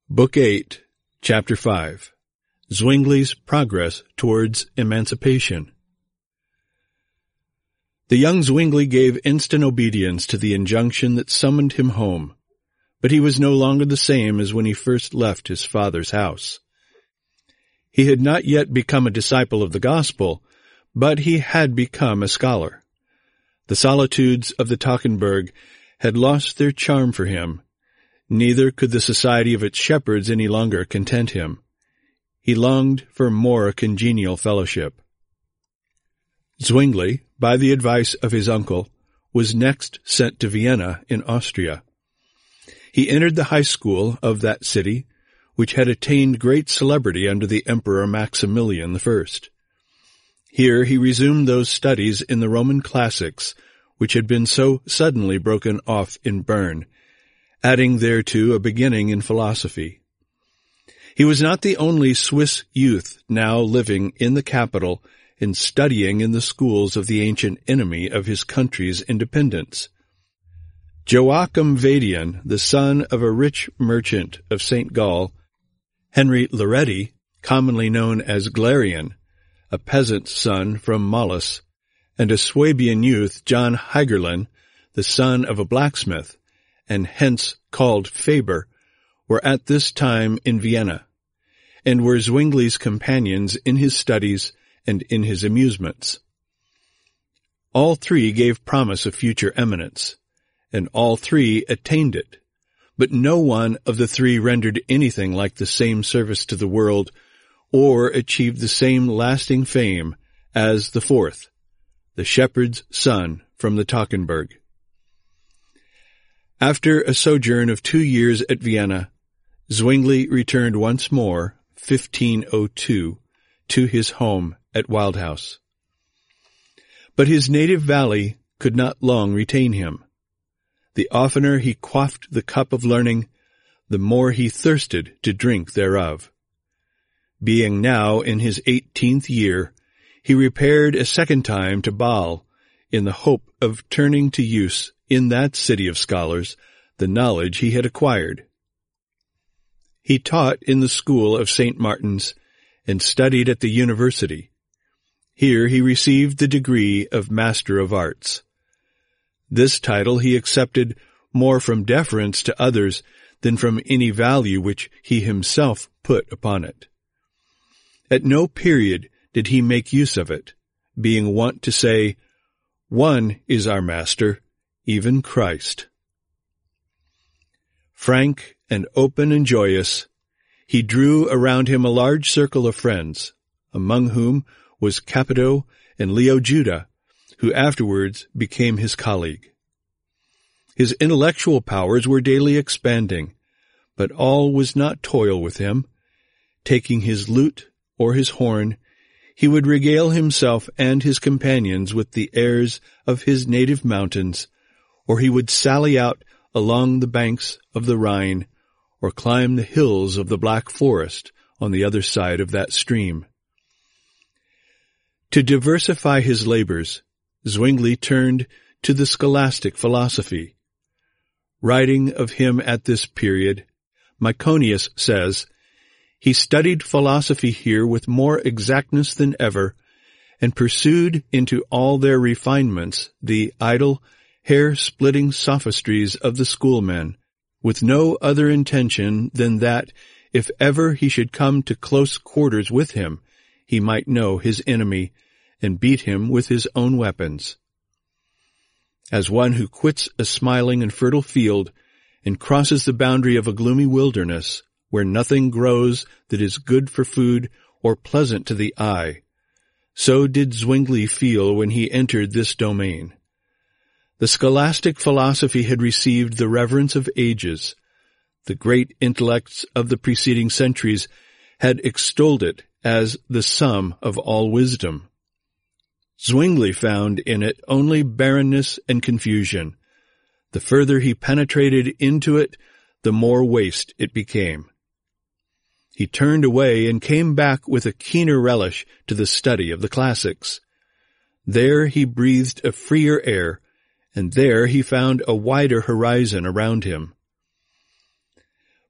Book 8, Chapter 5. Zwingli's Progress Towards Emancipation. The young Zwingli gave instant obedience to the injunction that summoned him home, but he was no longer the same as when he first left his father's house. He had not yet become a disciple of the gospel, but he had become a scholar. The solitudes of the Tockenburg had lost their charm for him. Neither could the society of its shepherds any longer content him. He longed for more congenial fellowship. Zwingli, by the advice of his uncle, was next sent to Vienna in Austria. He entered the high school of that city, which had attained great celebrity under the Emperor Maximilian I. Here he resumed those studies in the Roman classics which had been so suddenly broken off in Bern, adding thereto a beginning in philosophy. He was not the only Swiss youth now living in the capital and studying in the schools of the ancient enemy of his country's independence. Joachim Vadian, the son of a rich merchant of St. Gall, Henry Loretti, commonly known as Glarian, a peasant's son from Mollis, and a Swabian youth, John Heigerlin, the son of a blacksmith, and hence called Faber, were at this time in Vienna, and were Zwingli's companions in his studies and in his amusements. All three gave promise of future eminence, and all three attained it, but no one of the three rendered anything like the same service to the world or achieved the same lasting fame as the fourth, the shepherd's son from the Tockenburg. After a sojourn of 2 years at Vienna, Zwingli returned once more, 1502, to his home at Wildhaus. But his native valley could not long retain him. The oftener he quaffed the cup of learning, the more he thirsted to drink thereof. Being now in his 18th year, he repaired a second time to Bâle, in the hope of turning to use in that city of scholars the knowledge he had acquired. He taught in the school of St. Martin's and studied at the university. Here he received the degree of Master of Arts. This title he accepted more from deference to others than from any value which he himself put upon it. At no period did he make use of it, being wont to say, "One is our Master, even Christ." Frank and open and joyous, he drew around him a large circle of friends, among whom was Capito and Leo Juda, who afterwards became his colleague. His intellectual powers were daily expanding, but all was not toil with him. Taking his lute or his horn, he would regale himself and his companions with the airs of his native mountains, or he would sally out along the banks of the Rhine, or climb the hills of the Black Forest on the other side of that stream. To diversify his labors, Zwingli turned to the scholastic philosophy. Writing of him at this period, Myconius says, "He studied philosophy here with more exactness than ever, and pursued into all their refinements the idle, hair-splitting sophistries of the schoolmen, with no other intention than that, if ever he should come to close quarters with him, he might know his enemy, and beat him with his own weapons. As one who quits a smiling and fertile field, and crosses the boundary of a gloomy wilderness, where nothing grows that is good for food or pleasant to the eye, so did Zwingli feel when he entered this domain. The scholastic philosophy had received the reverence of ages. The great intellects of the preceding centuries had extolled it as the sum of all wisdom. Zwingli found in it only barrenness and confusion. The further he penetrated into it, the more waste it became. He turned away and came back with a keener relish to the study of the classics. There he breathed a freer air, and there he found a wider horizon around him.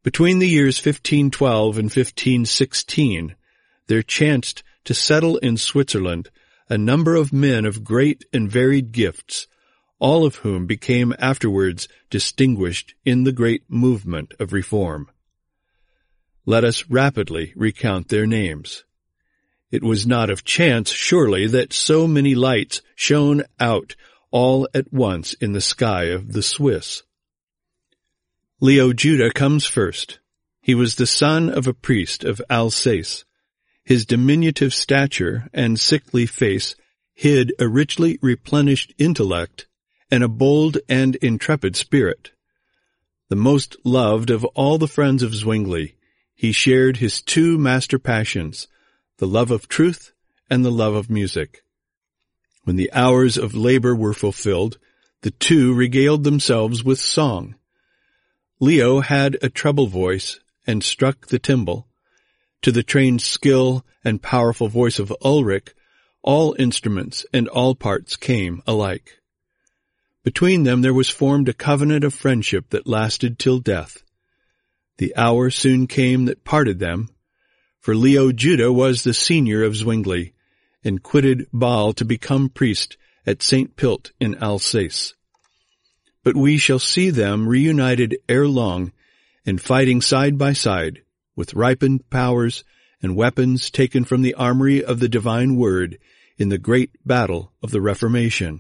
Between the years 1512 and 1516, there chanced to settle in Switzerland a number of men of great and varied gifts, all of whom became afterwards distinguished in the great movement of reform. Let us rapidly recount their names. It was not of chance, surely, that so many lights shone out all at once in the sky of the Swiss. Leo Juda comes first. He was the son of a priest of Alsace. His diminutive stature and sickly face hid a richly replenished intellect and a bold and intrepid spirit. The most loved of all the friends of Zwingli, he shared his two master passions, the love of truth and the love of music. When the hours of labor were fulfilled, the two regaled themselves with song. Leo had a treble voice and struck the timbrel. To the trained skill and powerful voice of Ulrich, all instruments and all parts came alike. Between them there was formed a covenant of friendship that lasted till death. The hour soon came that parted them, for Leo Juda was the senior of Zwingli, and quitted Basle to become priest at St. Pilt in Alsace. But we shall see them reunited ere long, and fighting side by side, with ripened powers and weapons taken from the armory of the divine word in the great battle of the Reformation.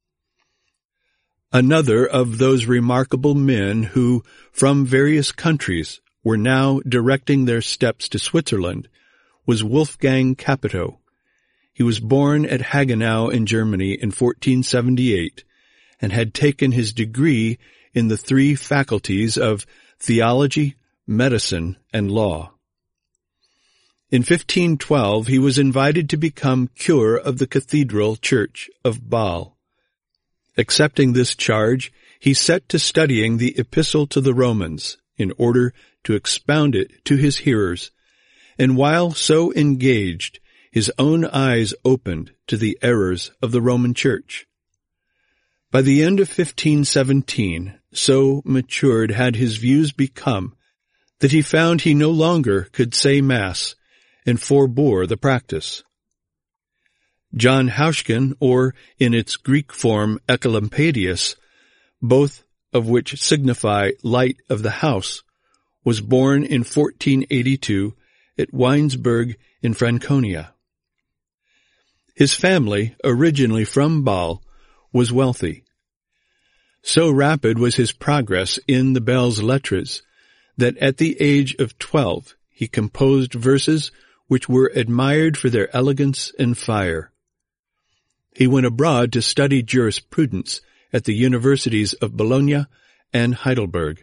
Another of those remarkable men who, from various countries, were now directing their steps to Switzerland was Wolfgang Capito. He was born at Hagenau in Germany in 1478 and had taken his degree in the three faculties of theology, medicine, and law. In 1512 he was invited to become cure of the Cathedral Church of Basle. Accepting this charge, he set to studying the Epistle to the Romans in order to expound it to his hearers, and while so engaged, his own eyes opened to the errors of the Roman Church. By the end of 1517, so matured had his views become that he found he no longer could say Mass and forbore the practice. John Hauschken, or in its Greek form Ecolampadius, both of which signify light of the house, was born in 1482 at Weinsberg in Franconia. His family, originally from Basle, was wealthy. So rapid was his progress in the belles lettres that at the age of 12 he composed verses which were admired for their elegance and fire. He went abroad to study jurisprudence at the universities of Bologna and Heidelberg.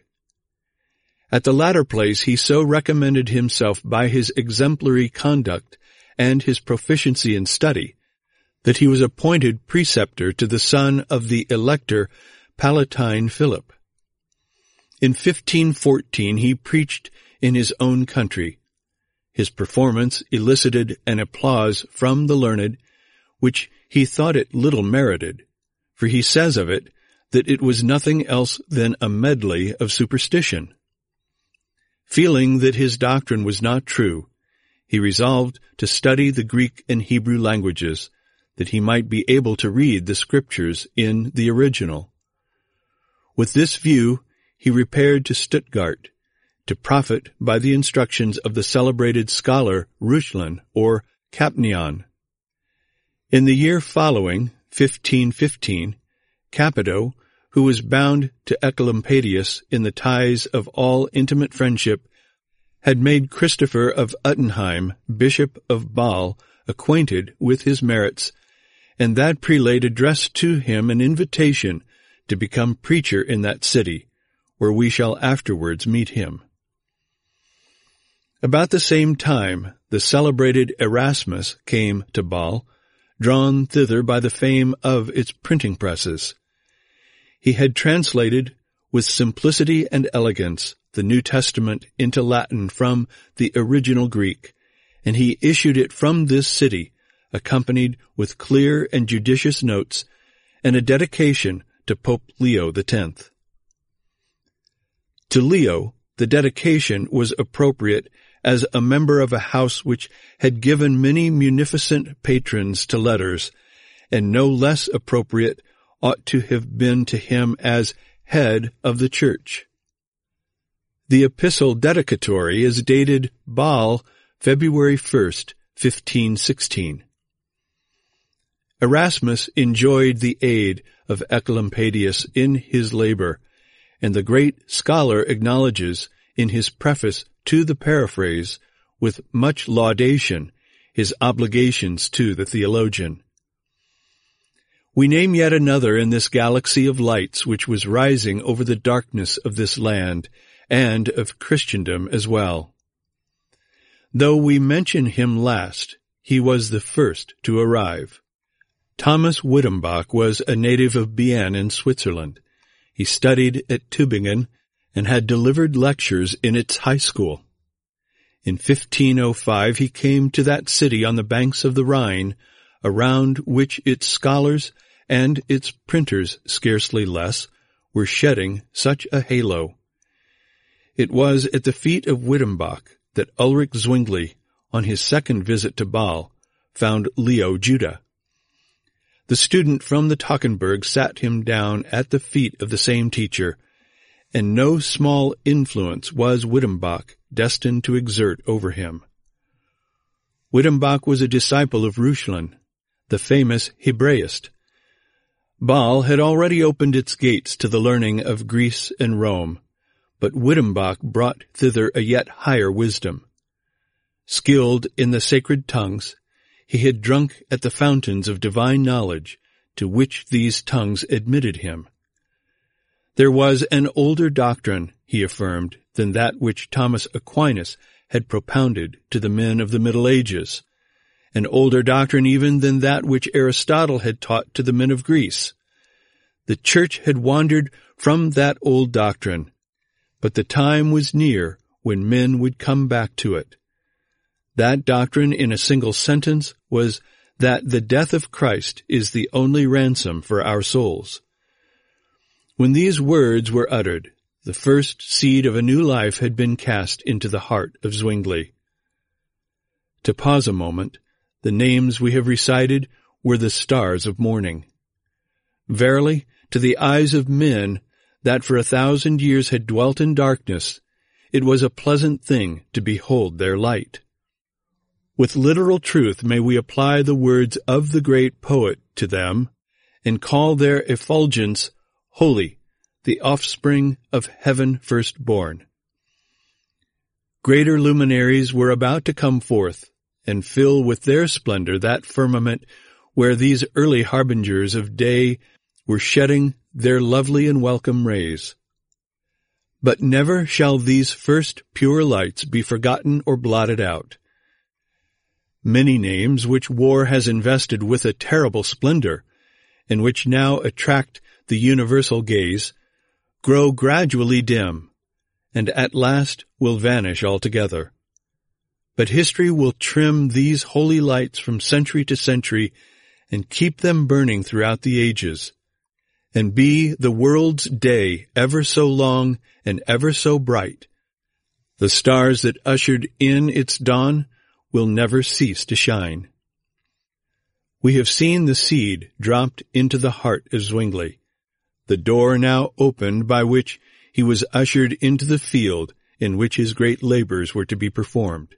At the latter place he so recommended himself by his exemplary conduct and his proficiency in study that he was appointed preceptor to the son of the Elector Palatine Philip. In 1514 he preached in his own country. His performance elicited an applause from the learned, which he thought it little merited, for he says of it that it was nothing else than a medley of superstition. Feeling that his doctrine was not true, he resolved to study the Greek and Hebrew languages, that he might be able to read the Scriptures in the original. With this view, he repaired to Stuttgart, to profit by the instructions of the celebrated scholar Reuchlin, or Capnion. In the year following, 1515, Capito, who was bound to Ecolampadius in the ties of all intimate friendship, had made Christopher of Uttenheim, Bishop of Basle, acquainted with his merits, and that prelate addressed to him an invitation to become preacher in that city, where we shall afterwards meet him. About the same time, the celebrated Erasmus came to Basle, drawn thither by the fame of its printing presses. He had translated, with simplicity and elegance, the New Testament into Latin from the original Greek, and he issued it from this city, accompanied with clear and judicious notes, and a dedication to Pope Leo X. To Leo, The dedication was appropriate as a member of a house which had given many munificent patrons to letters, and no less appropriate ought to have been to him as head of the church. The epistle dedicatory is dated Basle, February 1st, 1516. Erasmus enjoyed the aid of Oecolampadius in his labor, and the great scholar acknowledges in his preface to the paraphrase, with much laudation, his obligations to the theologian. We name yet another in this galaxy of lights which was rising over the darkness of this land, and of Christendom as well. Though we mention him last, he was the first to arrive. Thomas Wittembach was a native of Bienne in Switzerland. He studied at Tübingen and had delivered lectures in its high school. In 1505 he came to that city on the banks of the Rhine, around which its scholars and its printers scarcely less were shedding such a halo. It was at the feet of Wittembach that Ulrich Zwingli, on his second visit to Basle, found Leo Juda. The student from the Toggenburg sat him down at the feet of the same teacher, and no small influence was Wittembach destined to exert over him. Wittembach was a disciple of Reuchlin, the famous Hebraist. Basle had already opened its gates to the learning of Greece and Rome, but Wittembach brought thither a yet higher wisdom. Skilled in the sacred tongues, he had drunk at the fountains of divine knowledge to which these tongues admitted him. There was an older doctrine, he affirmed, than that which Thomas Aquinas had propounded to the men of the Middle Ages, an older doctrine even than that which Aristotle had taught to the men of Greece. The Church had wandered from that old doctrine, but the time was near when men would come back to it. That doctrine, in a single sentence, was that the death of Christ is the only ransom for our souls. When these words were uttered, the first seed of a new life had been cast into the heart of Zwingli. To pause a moment, the names we have recited were the stars of morning. Verily, to the eyes of men that for 1,000 years had dwelt in darkness, it was a pleasant thing to behold their light. With literal truth may we apply the words of the great poet to them, and call their effulgence holy, the offspring of heaven firstborn. Greater luminaries were about to come forth, and fill with their splendor that firmament where these early harbingers of day were shedding their lovely and welcome rays. But never shall these first pure lights be forgotten or blotted out. Many names which war has invested with a terrible splendor, and which now attract the universal gaze, grow gradually dim, and at last will vanish altogether. But history will trim these holy lights from century to century, and keep them burning throughout the ages, and be the world's day ever so long and ever so bright. The stars that ushered in its dawn will never cease to shine. We have seen the seed dropped into the heart of Zwingli, the door now opened by which he was ushered into the field in which his great labors were to be performed.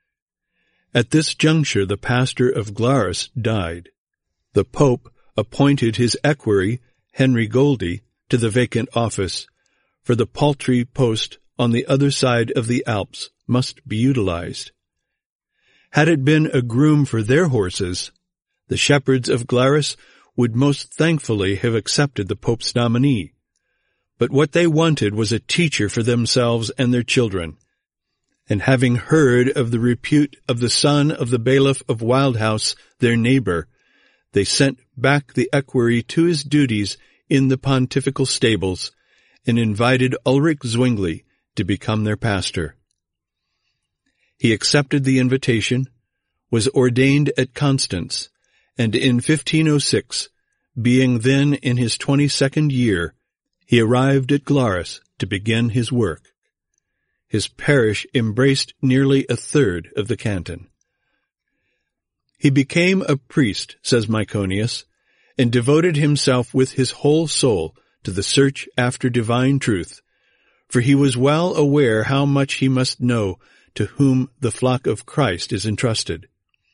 At this juncture the pastor of Glarus died. The Pope appointed his equerry, Henry Goldie, to the vacant office, for the paltry post on the other side of the Alps must be utilized. Had it been a groom for their horses, the shepherds of Glarus would most thankfully have accepted the Pope's nominee. But what they wanted was a teacher for themselves and their children. And having heard of the repute of the son of the bailiff of Wildhouse, their neighbor, they sent back the equerry to his duties in the pontifical stables, and invited Ulrich Zwingli to become their pastor. He accepted the invitation, was ordained at Constance, and in 1506, being then in his 22nd year, he arrived at Glarus to begin his work. his parish embraced nearly a third of the canton. He became a priest, says Myconius, and devoted himself with his whole soul to the search after divine truth, for he was well aware how much he must know to whom the flock of Christ is entrusted.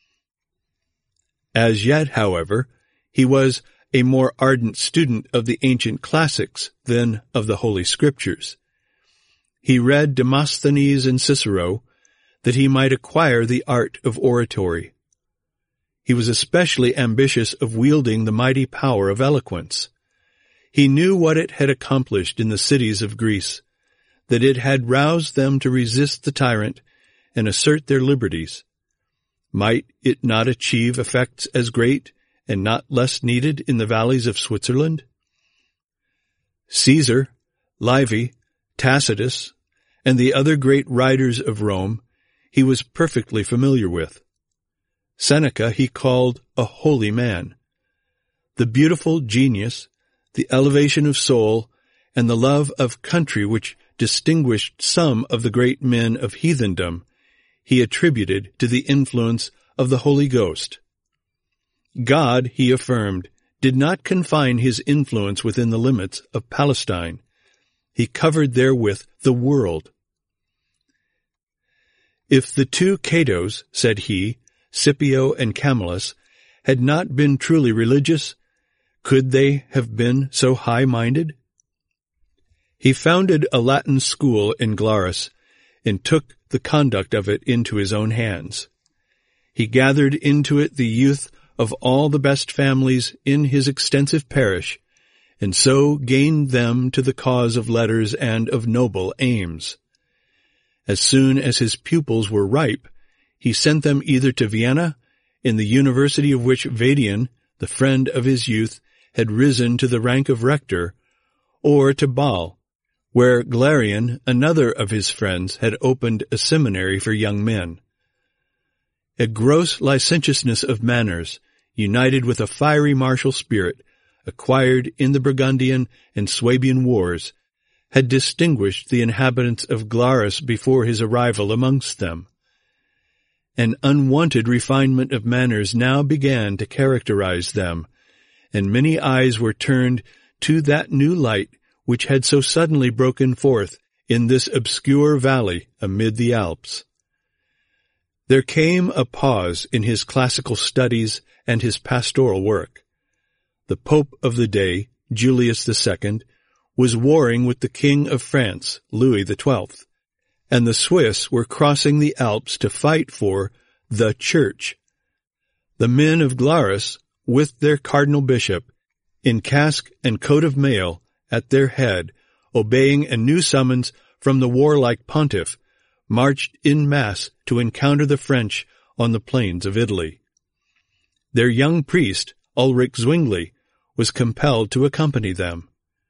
As yet, however, he was a more ardent student of the ancient classics than of the Holy Scriptures. He read Demosthenes and Cicero that he might acquire the art of oratory. He was especially ambitious of wielding the mighty power of eloquence. He knew what it had accomplished in the cities of Greece, that it had roused them to resist the tyrant and assert their liberties. Might it not achieve effects as great and not less needed in the valleys of Switzerland? Caesar, Livy, Tacitus, and the other great writers of Rome he was perfectly familiar with. Seneca he called a holy man. The beautiful genius, the elevation of soul, and the love of country which distinguished some of the great men of heathendom he attributed to the influence of the Holy Ghost. God, he affirmed, did not confine his influence within the limits of Palestine. He covered therewith the world. If the two Catos, said he, Scipio and Camillus, had not been truly religious, could they have been so high-minded? He founded a Latin school in Glarus and took the conduct of it into his own hands. He gathered into it the youth of all the best families in his extensive parish, and so gained them to the cause of letters and of noble aims. As soon as his pupils were ripe, he sent them either to Vienna, in the university of which Vadian, the friend of his youth, had risen to the rank of rector, or to Bâle, where Galerion, another of his friends, had opened a seminary for young men. A gross licentiousness of manners, united with a fiery martial spirit, acquired in the Burgundian and Swabian wars, had distinguished the inhabitants of Glarus before his arrival amongst them. An unwonted refinement of manners now began to characterize them, and many eyes were turned to that new light which had so suddenly broken forth in this obscure valley amid the Alps. There came a pause in his classical studies and his pastoral work. The Pope of the day, Julius II, was warring with the King of France, Louis XII, and the Swiss were crossing the Alps to fight for the Church. The men of Glarus, with their cardinal bishop, in casque and coat of mail, at their head, obeying a new summons from the warlike pontiff, marched in mass to encounter the French on the plains of Italy. Their young priest, Ulrich Zwingli, was compelled to accompany them.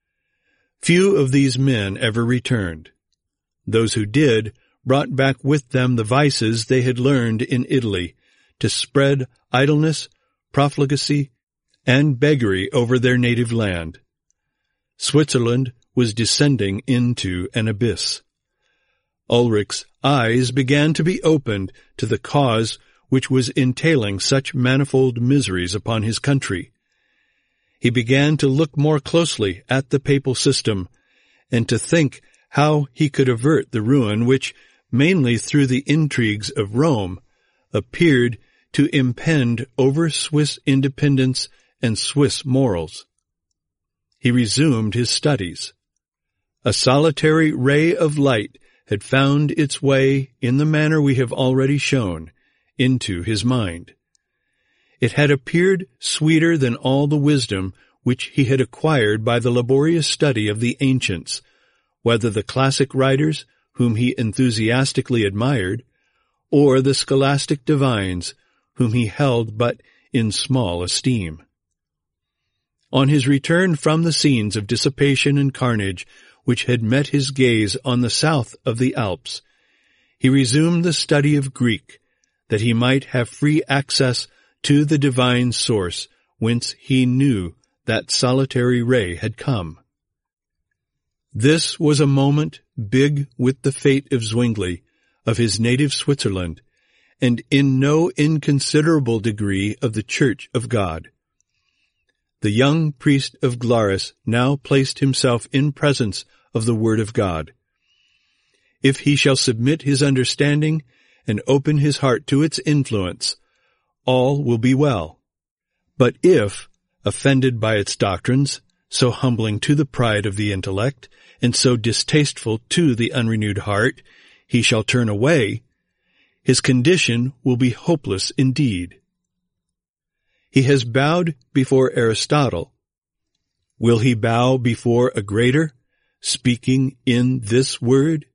Few of these men ever returned. Those who did brought back with them the vices they had learned in Italy to spread idleness, profligacy, and beggary over their native land. Switzerland was descending into an abyss. Ulrich's eyes began to be opened to the cause which was entailing such manifold miseries upon his country. He began to look more closely at the papal system, and to think how he could avert the ruin which, mainly through the intrigues of Rome, appeared to impend over Swiss independence and Swiss morals. He resumed his studies. A solitary ray of light had found its way, in the manner we have already shown, into his mind. It had appeared sweeter than all the wisdom which he had acquired by the laborious study of the ancients, whether the classic writers, whom he enthusiastically admired, or the scholastic divines, whom he held but in small esteem. On his return from the scenes of dissipation and carnage which had met his gaze on the south of the Alps, he resumed the study of Greek, that he might have free access to the divine source whence he knew that solitary ray had come. This was a moment big with the fate of Zwingli, of his native Switzerland, and in no inconsiderable degree of the Church of God. The young priest of Glaris now placed himself in presence of the Word of God. If he shall submit his understanding and open his heart to its influence, all will be well. But if, offended by its doctrines, so humbling to the pride of the intellect, and so distasteful to the unrenewed heart, he shall turn away, his condition will be hopeless indeed. He has bowed before Aristotle. Will he bow before a greater, speaking in this word?